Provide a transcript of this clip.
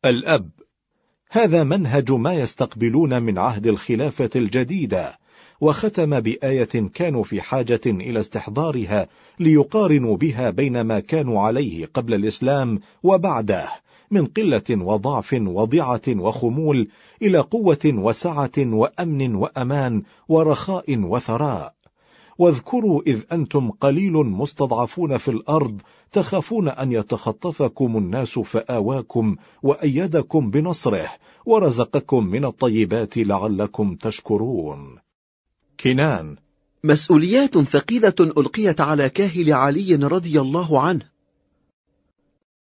الأب. هذا منهج ما يستقبلون من عهد الخلافة الجديدة، وختم بآية كانوا في حاجة إلى استحضارها ليقارنوا بها بين ما كانوا عليه قبل الإسلام وبعده من قلة وضعف وضعة وخمول إلى قوة وسعة وأمن وأمان ورخاء وثراء. واذكروا إذ أنتم قليل مستضعفون في الأرض تخافون أن يتخطفكم الناس فآواكم وأيدكم بنصره ورزقكم من الطيبات لعلكم تشكرون. كنان. مسؤوليات ثقيلة ألقيت على كاهل علي رضي الله عنه،